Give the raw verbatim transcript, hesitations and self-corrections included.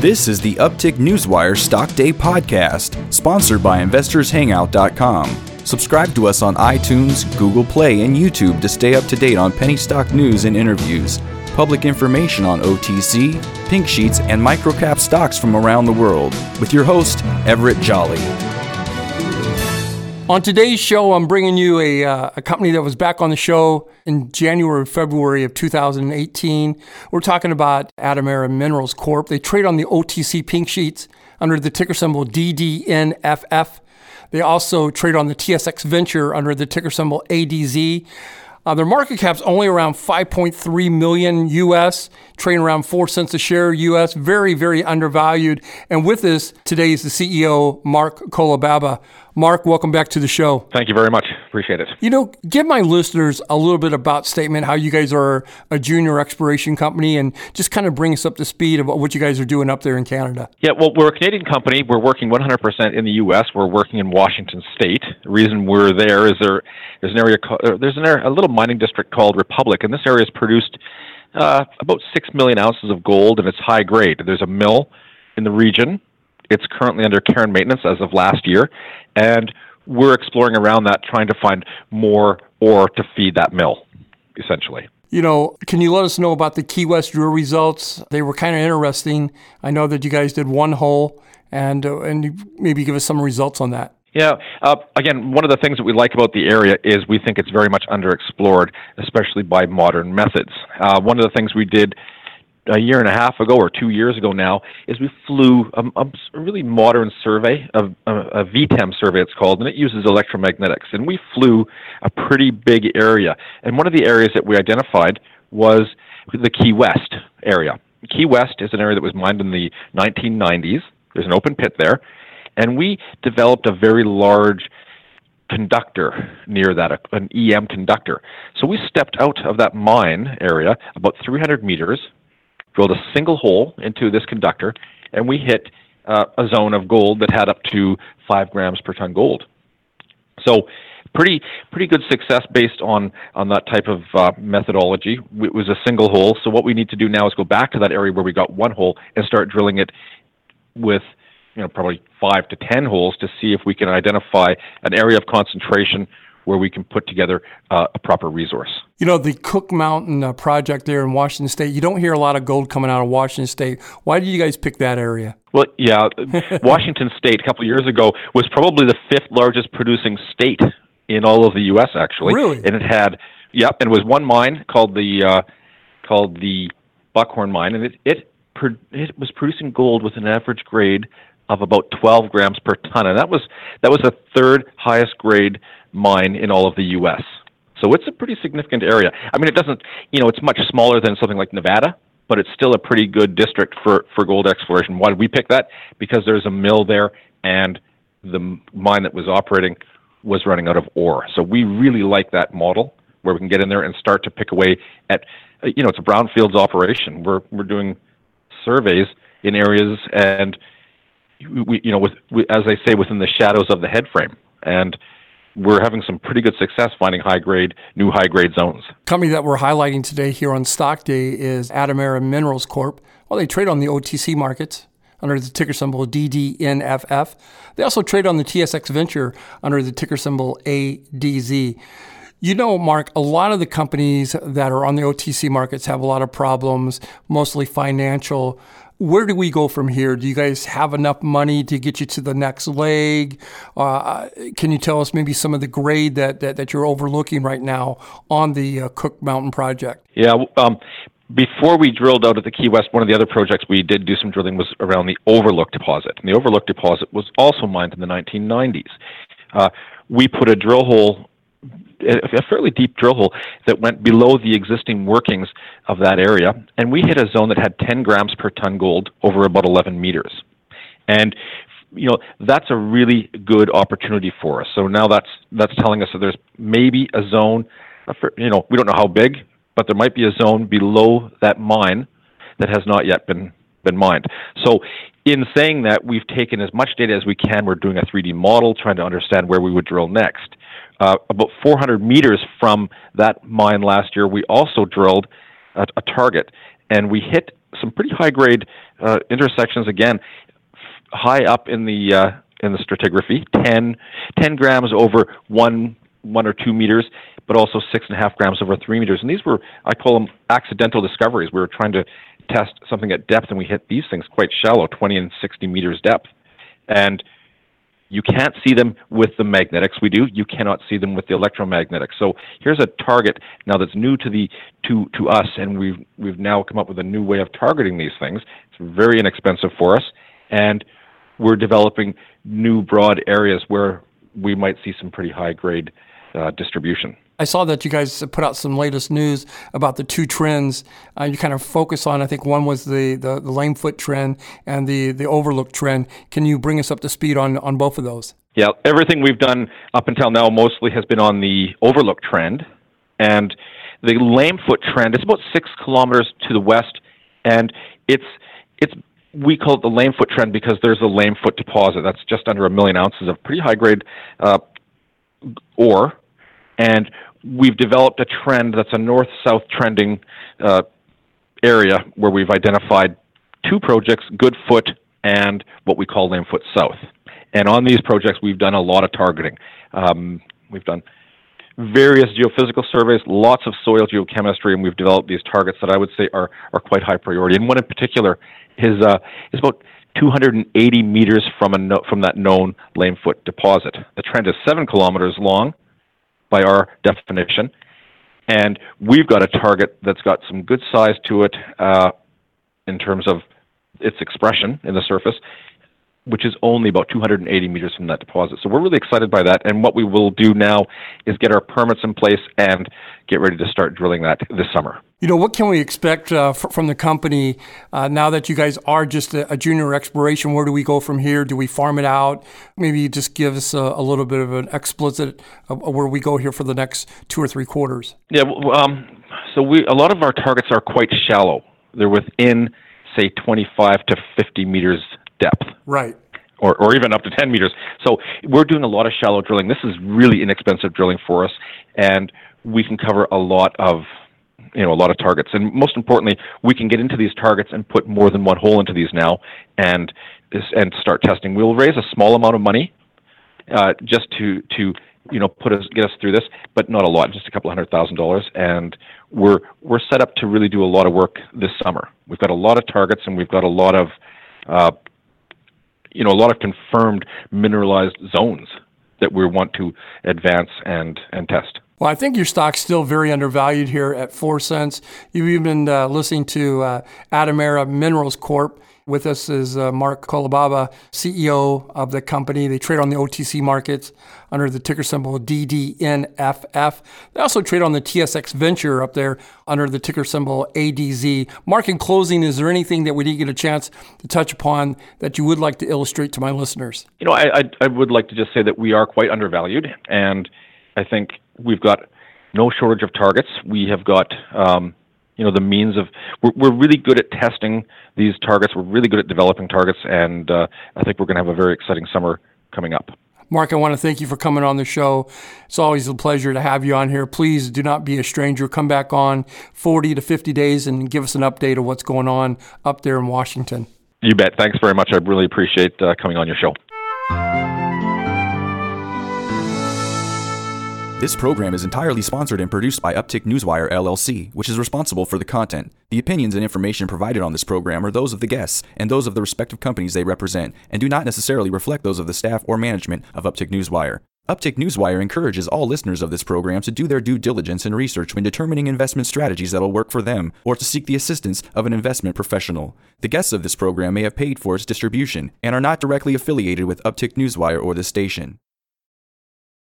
This is the Uptick Newswire Stock Day podcast, sponsored by investors hangout dot com. Subscribe to us on iTunes, Google Play, and YouTube to stay up to date on penny stock news and interviews, public information on O T C, pink sheets, and microcap stocks from around the world, with your host, Everett Jolly. On today's show, I'm bringing you a, uh, a company that was back on the show in January, February of two thousand eighteen. We're talking about Atomera Minerals Corp. They trade on the O T C pink sheets under the ticker symbol D D N F F. They also trade on the T S X Venture under the ticker symbol A D Z. Uh, their market cap's only around five point three million U S, trading around four cents a share U S, very, very undervalued. And with us today is the C E O, Mark Kolobaba. Mark, welcome back to the show. Thank you very much. Appreciate it. You know, give my listeners a little bit about Statement, how you guys are a junior exploration company, and just kind of bring us up to speed about what you guys are doing up there in Canada. Yeah, well, we're a Canadian company. We're working one hundred percent in the U S. We're working in Washington State. The reason we're there is there, there's an area, there's an area, a little mining district called Republic, and this area has produced uh, about six million ounces of gold, and it's high grade. There's a mill in the region. It's currently under care and maintenance as of last year, and we're exploring around that, trying to find more ore to feed that mill, essentially. You know, can you let us know about the Key West drill results? They were kind of interesting. I know that you guys did one hole, and uh, and maybe give us some results on that. Yeah. Uh, again, one of the things that we like about the area is we think it's very much underexplored, especially by modern methods. Uh, one of the things we did a year and a half ago or two years ago now is we flew a, a really modern survey, a, a, a V TEM survey it's called, and it uses electromagnetics. And we flew a pretty big area. And one of the areas that we identified was the Key West area. Key West is an area that was mined in the nineteen nineties. There's an open pit there. And we developed a very large conductor near that, an E M conductor. So we stepped out of that mine area about three hundred meters, drilled a single hole into this conductor, and we hit uh, a zone of gold that had up to five grams per ton gold. So pretty pretty good success based on, on that type of uh, methodology. It was a single hole, so what we need to do now is go back to that area where we got one hole and start drilling it with you know, probably five to ten holes to see if we can identify an area of concentration where we can put together uh, a proper resource. You know, the Cook Mountain uh, project there in Washington State, you don't hear a lot of gold coming out of Washington State. Why did you guys pick that area? Well, yeah, Washington State a couple of years ago was probably the fifth largest producing state in all of the U S, actually. Really? And it had, yep, and it was one mine called the uh, called the Buckhorn Mine, and it, it, it was producing gold with an average grade of about twelve grams per ton, and that was that was the third highest grade mine in all of the U S. So it's a pretty significant area. I mean, it doesn't, you know, it's much smaller than something like Nevada, but it's still a pretty good district for, for gold exploration. Why did we pick that? Because there's a mill there, and the mine that was operating was running out of ore. So we really like that model where we can get in there and start to pick away at, you know, it's a brownfields operation. We're we're doing surveys in areas and we, you know, with, we, as I say, within the shadows of the head frame, and we're having some pretty good success finding high-grade, new high-grade zones. Company that we're highlighting today here on Stock Day is Atomera Minerals Corp. Well, they trade on the O T C markets under the ticker symbol D D N F F. They also trade on the T S X Venture under the ticker symbol A D Z. You know, Mark, a lot of the companies that are on the O T C markets have a lot of problems, mostly financial. Where do we go from here? Do you guys have enough money to get you to the next leg? Uh, can you tell us maybe some of the grade that, that, that you're overlooking right now on the uh, Cook Mountain project? Yeah, um, before we drilled out at the Key West, one of the other projects we did do some drilling was around the Overlook deposit. And the Overlook deposit was also mined in the nineteen nineties. Uh, we put a drill hole, a fairly deep drill hole that went below the existing workings of that area, and we hit a zone that had ten grams per ton gold over about eleven meters. And you know, that's a really good opportunity for us. So now that's that's telling us that there's maybe a zone, you know, we don't know how big, but there might be a zone below that mine that has not yet been been mined. So in saying that, we've taken as much data as we can. We're doing a three D model, trying to understand where we would drill next. Uh, about four hundred meters from that mine last year, we also drilled a, a target, and we hit some pretty high-grade uh, intersections, again, f- high up in the uh, in the stratigraphy, ten, ten grams over one one or two meters, but also six and a half grams over three meters. And these were, I call them accidental discoveries. We were trying to test something at depth, and we hit these things quite shallow, twenty and sixty meters depth. And you can't see them with the magnetics we do. You cannot see them with the electromagnetics. So here's a target now that's new to the to to us, and we've we've now come up with a new way of targeting these things. It's very inexpensive for us, and we're developing new broad areas where we might see some pretty high grade uh, distribution. I saw that you guys put out some latest news about the two trends uh, you kind of focus on. I think one was the, the, the Lamefoot trend and the, the Overlook trend. Can you bring us up to speed on, on both of those? Yeah, everything we've done up until now mostly has been on the Overlook trend. And the Lamefoot trend is about six kilometers to the west. And it's it's we call it the Lamefoot trend because there's a Lamefoot deposit. That's just under a million ounces of pretty high-grade uh, ore. And we've developed a trend that's a north-south trending uh, area where we've identified two projects, Goodfoot and what we call Lamefoot South. And on these projects, we've done a lot of targeting. Um, we've done various geophysical surveys, lots of soil geochemistry, and we've developed these targets that I would say are, are quite high priority. And one in particular is uh, is about two hundred eighty meters from a no, from that known Lamefoot deposit. The trend is seven kilometers long by our definition, and we've got a target that's got some good size to it uh, in terms of its expression in the surface, which is only about two hundred eighty meters from that deposit. So we're really excited by that, and what we will do now is get our permits in place and get ready to start drilling that this summer. You know, what can we expect uh, f- from the company uh, now that you guys are just a, a junior exploration? Where do we go from here? Do we farm it out? Maybe just give us a, a little bit of an explicit of where we go here for the next two or three quarters. Yeah, um, so we a lot of our targets are quite shallow. They're within, say, twenty-five to fifty meters depth. Right. Or, or even up to ten meters. So we're doing a lot of shallow drilling. This is really inexpensive drilling for us, and we can cover a lot of, you know, a lot of targets. And most importantly, we can get into these targets and put more than one hole into these now, and and start testing. We'll raise a small amount of money uh, just to to you know put us get us through this, but not a lot, just a couple hundred thousand dollars. And we're we're set up to really do a lot of work this summer. We've got a lot of targets, and we've got a lot of uh, you know, a lot of confirmed mineralized zones that we want to advance and, and test. Well, I think your stock's still very undervalued here at four cents. You've even been uh, listening to uh, Atomera Minerals Corp. With us is uh, Mark Kolobaba, C E O of the company. They trade on the O T C markets under the ticker symbol D D N F F. They also trade on the T S X Venture up there under the ticker symbol A D Z. Mark, in closing, is there anything that we didn't get a chance to touch upon that you would like to illustrate to my listeners? You know, I, I, I would like to just say that we are quite undervalued, and I think we've got no shortage of targets. We have got... Um, you know, the means of, we're, we're really good at testing these targets. We're really good at developing targets, and uh, I think we're going to have a very exciting summer coming up. Mark, I want to thank you for coming on the show. It's always a pleasure to have you on here. Please do not be a stranger. Come back on forty to fifty days and give us an update of what's going on up there in Washington. You bet. Thanks very much. I really appreciate uh, coming on your show. This program is entirely sponsored and produced by Uptick Newswire, L L C, which is responsible for the content. The opinions and information provided on this program are those of the guests and those of the respective companies they represent, and do not necessarily reflect those of the staff or management of Uptick Newswire. Uptick Newswire encourages all listeners of this program to do their due diligence and research when determining investment strategies that will work for them, or to seek the assistance of an investment professional. The guests of this program may have paid for its distribution and are not directly affiliated with Uptick Newswire or this station.